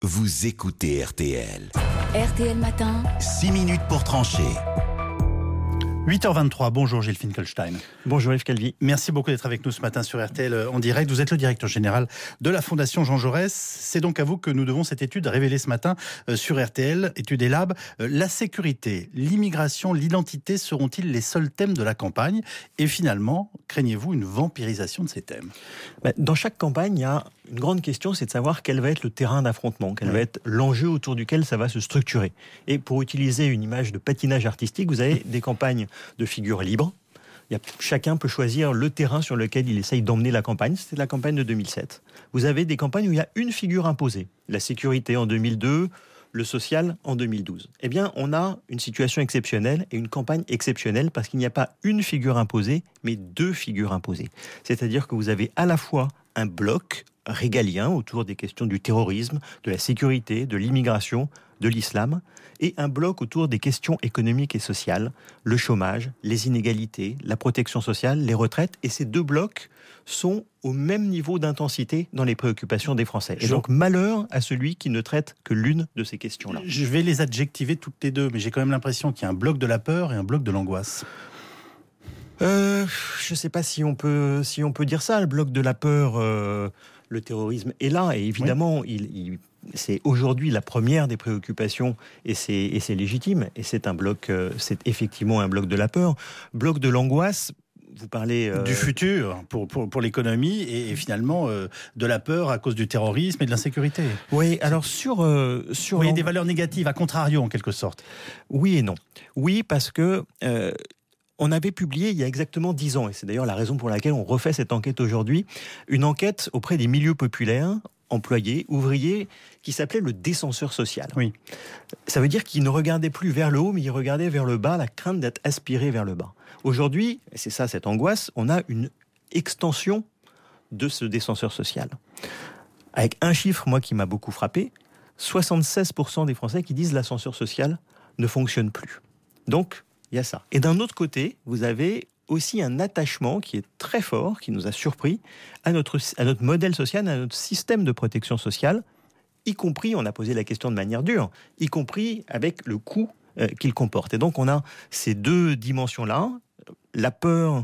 Vous écoutez RTL. RTL Matin. 6 minutes pour trancher. 8h23, bonjour Gilles Finkelstein. Bonjour Yves Calvi. Merci beaucoup d'être avec nous ce matin sur RTL en direct. Vous êtes le directeur général de la Fondation Jean Jaurès. C'est donc à vous que nous devons cette étude révélée ce matin sur RTL, étude Elab. La sécurité, l'immigration, l'identité seront-ils les seuls thèmes de la campagne ? Et finalement, craignez-vous une vampirisation de ces thèmes ? Dans chaque campagne, il y a une grande question, c'est de savoir quel va être le terrain d'affrontement, quel va être l'enjeu autour duquel ça va se structurer. Et pour utiliser une image de patinage artistique, vous avez des campagnes de figures libres. Chacun peut choisir le terrain sur lequel il essaye d'emmener la campagne. C'était la campagne de 2007. Vous avez des campagnes où il y a une figure imposée. La sécurité en 2002, le social en 2012. Eh bien, on a une situation exceptionnelle et une campagne exceptionnelle parce qu'il n'y a pas une figure imposée, mais deux figures imposées. C'est-à-dire que vous avez à la fois un bloc régalien autour des questions du terrorisme, de la sécurité, de l'immigration, de l'islam, et un bloc autour des questions économiques et sociales, le chômage, les inégalités, la protection sociale, les retraites. Et ces deux blocs sont au même niveau d'intensité dans les préoccupations des Français. Et donc malheur à celui qui ne traite que l'une de ces questions-là. Je vais les adjectiver toutes les deux, mais j'ai quand même l'impression qu'il y a un bloc de la peur et un bloc de l'angoisse. Je ne sais pas si on peut dire ça. Le bloc de la peur, le terrorisme est là. Et évidemment, c'est aujourd'hui la première des préoccupations et c'est légitime. Et c'est c'est effectivement un bloc de la peur. Bloc de l'angoisse. Vous parlez du futur pour l'économie et finalement de la peur à cause du terrorisme et de l'insécurité. Oui, alors sur il y a des valeurs négatives, à contrario en quelque sorte. Oui et non. Oui, parce que on avait publié il y a exactement 10 ans, et c'est d'ailleurs la raison pour laquelle on refait cette enquête aujourd'hui, une enquête auprès des milieux populaires, employés, ouvriers, qui s'appelait le décenseur social. Oui. Ça veut dire qu'ils ne regardaient plus vers le haut, mais ils regardaient vers le bas, la crainte d'être aspirés vers le bas. Aujourd'hui, et c'est ça cette angoisse, on a une extension de ce décenseur social. Avec un chiffre, moi, qui m'a beaucoup frappé, 76% des Français qui disent l'ascenseur social ne fonctionne plus. Donc, il y a ça. Et d'un autre côté, vous avez aussi un attachement qui est très fort, qui nous a surpris, à notre modèle social, à notre système de protection sociale, y compris, on a posé la question de manière dure, y compris avec le coût qu'il comporte. Et donc on a ces deux dimensions-là, la peur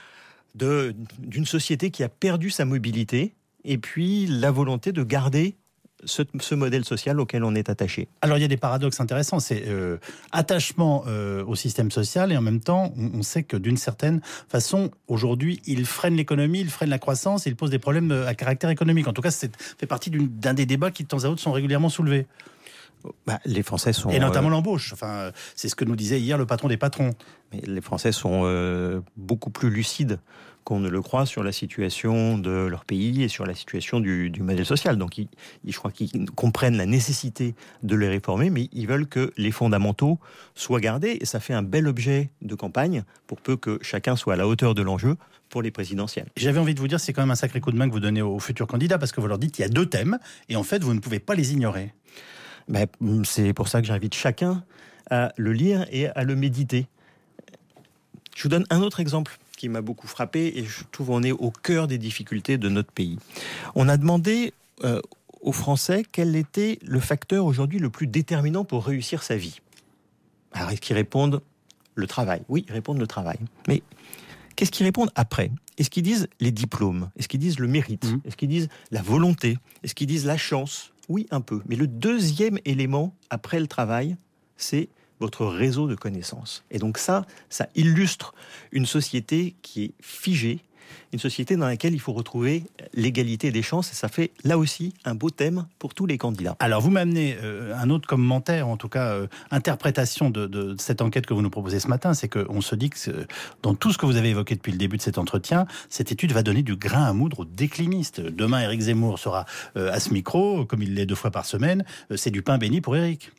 d'une société qui a perdu sa mobilité, et puis la volonté de garder ce modèle social auquel on est attaché. Alors il y a des paradoxes intéressants, c'est attachement au système social et en même temps on sait que d'une certaine façon aujourd'hui il freine l'économie, il freine la croissance, il pose des problèmes à caractère économique. En tout cas ça fait partie d'un des débats qui de temps à autre sont régulièrement soulevés. Les Français sont... Et notamment l'embauche, c'est ce que nous disait hier le patron des patrons. Mais les Français sont beaucoup plus lucides qu'on ne le croit sur la situation de leur pays et sur la situation du modèle social. Donc je crois qu'ils comprennent la nécessité de les réformer, mais ils veulent que les fondamentaux soient gardés. Et ça fait un bel objet de campagne pour peu que chacun soit à la hauteur de l'enjeu pour les présidentielles. J'avais envie de vous dire, c'est quand même un sacré coup de main que vous donnez aux futurs candidats, parce que vous leur dites qu'il y a deux thèmes, et en fait vous ne pouvez pas les ignorer. C'est pour ça que j'invite chacun à le lire et à le méditer. Je vous donne un autre exemple qui m'a beaucoup frappé et je trouve qu'on est au cœur des difficultés de notre pays. On a demandé aux Français quel était le facteur aujourd'hui le plus déterminant pour réussir sa vie. Alors, est-ce qu'ils répondent le travail ? Oui, ils répondent le travail. Mais qu'est-ce qu'ils répondent après ? Est-ce qu'ils disent les diplômes ? Est-ce qu'ils disent le mérite ? Est-ce qu'ils disent la volonté ? Est-ce qu'ils disent la chance ? Oui, un peu. Mais le deuxième élément après le travail, c'est votre réseau de connaissances. Et donc ça illustre une société qui est figée, une société dans laquelle il faut retrouver l'égalité des chances. Et ça fait, là aussi, un beau thème pour tous les candidats. Alors, vous m'amenez un autre commentaire, en tout cas, interprétation de cette enquête que vous nous proposez ce matin, c'est qu'on se dit que dans tout ce que vous avez évoqué depuis le début de cet entretien, cette étude va donner du grain à moudre aux déclinistes. Demain, Éric Zemmour sera à ce micro, comme il l'est 2 fois par semaine. C'est du pain béni pour Éric.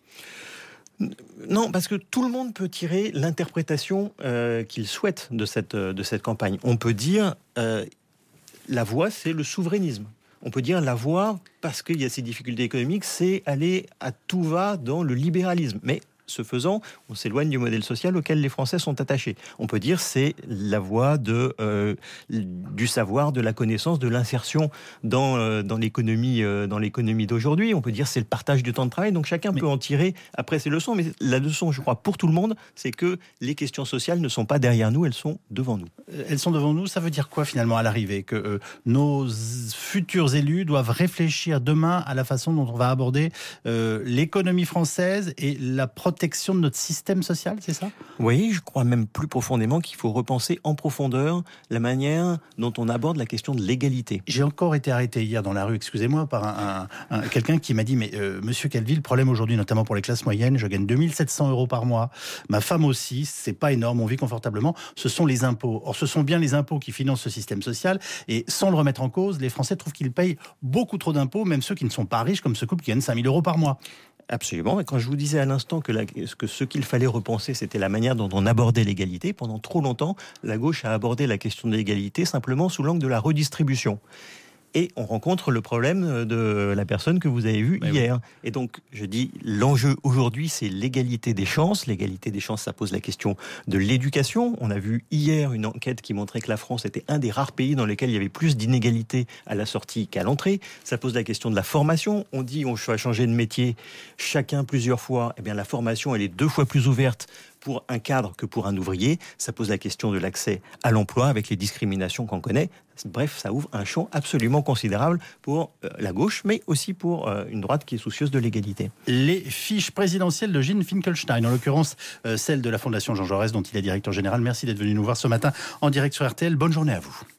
Non, parce que tout le monde peut tirer l'interprétation qu'il souhaite de cette campagne. On peut dire la voie, c'est le souverainisme. On peut dire la voie, parce qu'il y a ces difficultés économiques, c'est aller à tout va dans le libéralisme. Mais ce faisant, on s'éloigne du modèle social auquel les Français sont attachés. On peut dire c'est la voie du savoir, de la connaissance, de l'insertion dans l'économie d'aujourd'hui. On peut dire c'est le partage du temps de travail. Donc chacun peut en tirer après ses leçons. Mais la leçon, je crois, pour tout le monde, c'est que les questions sociales ne sont pas derrière nous, elles sont devant nous. Elles sont devant nous. Ça veut dire quoi finalement à l'arrivée? Que nos futurs élus doivent réfléchir demain à la façon dont on va aborder l'économie française et la protection de notre système social, c'est ça? Oui, je crois même plus profondément qu'il faut repenser en profondeur la manière dont on aborde la question de l'égalité. J'ai encore été arrêté hier dans la rue, excusez-moi, par quelqu'un qui m'a dit, mais monsieur Calvi, le problème aujourd'hui, notamment pour les classes moyennes, je gagne 2700 € par mois, ma femme aussi, c'est pas énorme, on vit confortablement, ce sont les impôts. Or, ce sont bien les impôts qui financent ce système social, et sans le remettre en cause, les Français trouvent qu'ils payent beaucoup trop d'impôts, même ceux qui ne sont pas riches, comme ce couple qui gagne 5000 € par mois. Absolument. Et quand je vous disais à l'instant que ce qu'il fallait repenser, c'était la manière dont on abordait l'égalité, pendant trop longtemps, la gauche a abordé la question de l'égalité simplement sous l'angle de la redistribution. Et on rencontre le problème de la personne que vous avez vue hier. Oui. Et donc, je dis, l'enjeu aujourd'hui, c'est l'égalité des chances. L'égalité des chances, ça pose la question de l'éducation. On a vu hier une enquête qui montrait que la France était un des rares pays dans lesquels il y avait plus d'inégalités à la sortie qu'à l'entrée. Ça pose la question de la formation. On dit, on va changer de métier chacun plusieurs fois. Eh bien, la formation, elle est 2 fois plus ouverte pour un cadre que pour un ouvrier. Ça pose la question de l'accès à l'emploi avec les discriminations qu'on connaît. Bref, ça ouvre un champ absolument considérable pour la gauche, mais aussi pour une droite qui est soucieuse de l'égalité. Les fiches présidentielles de Gene Finkelstein, en l'occurrence celle de la Fondation Jean Jaurès, dont il est directeur général. Merci d'être venu nous voir ce matin en direct sur RTL. Bonne journée à vous.